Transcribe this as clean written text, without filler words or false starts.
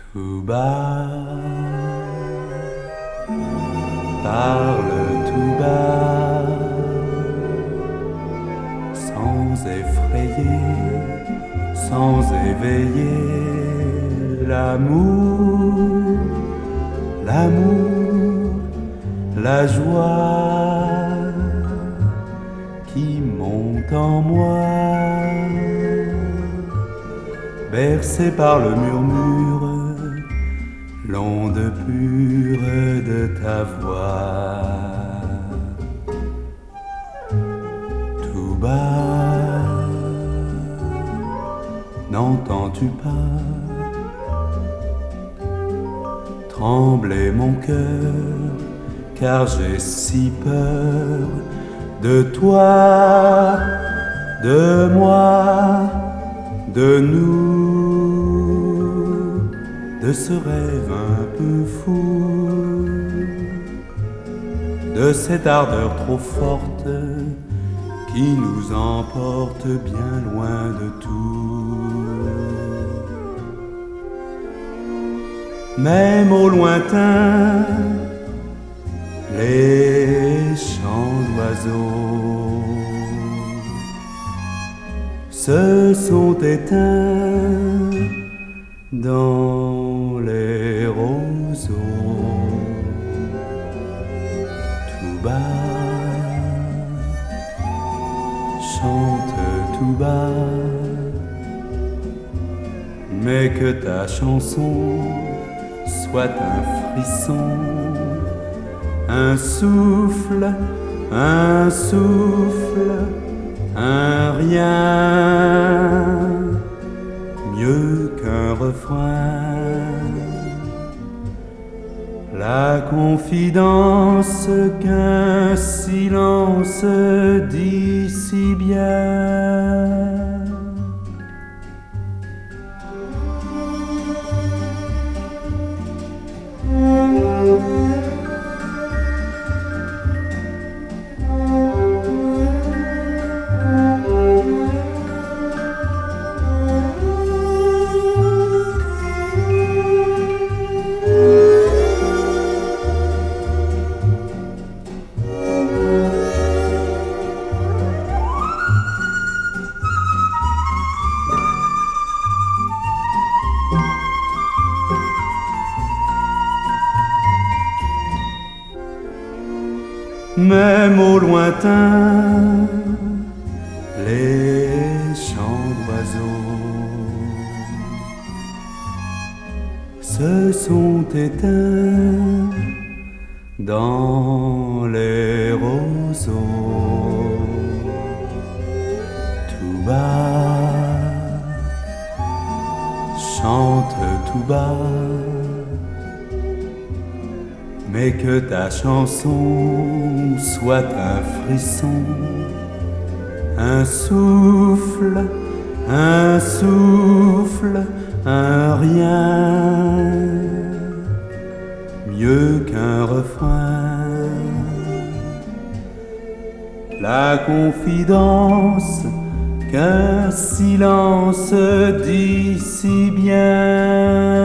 Tout bas, parle tout bas, sans effrayer, sans éveiller l'amour, l'amour, la joie qui monte en moi, bercé par le murmure, l'onde pure de ta voix. Tout bas, n'entends-tu pas trembler mon cœur, car j'ai si peur de toi, de moi, de nous, de ce rêve un peu fou, de cette ardeur trop forte qui nous emporte bien loin de tout. Même au lointain, les chants d'oiseaux se sont éteints dans les roseaux. Tout bas, chante tout bas, mais que ta chanson soit un frisson, un souffle, un souffle, un rien, mieux qu'un refrain, la confidence qu'un silence dit si bien. Même au lointain, les chants d'oiseaux se sont éteints dans les roseaux. Tout bas, chante tout bas, mais que ta chanson soit un frisson, un souffle, un souffle, un rien, mieux qu'un refrain, la confidence qu'un silence dit si bien.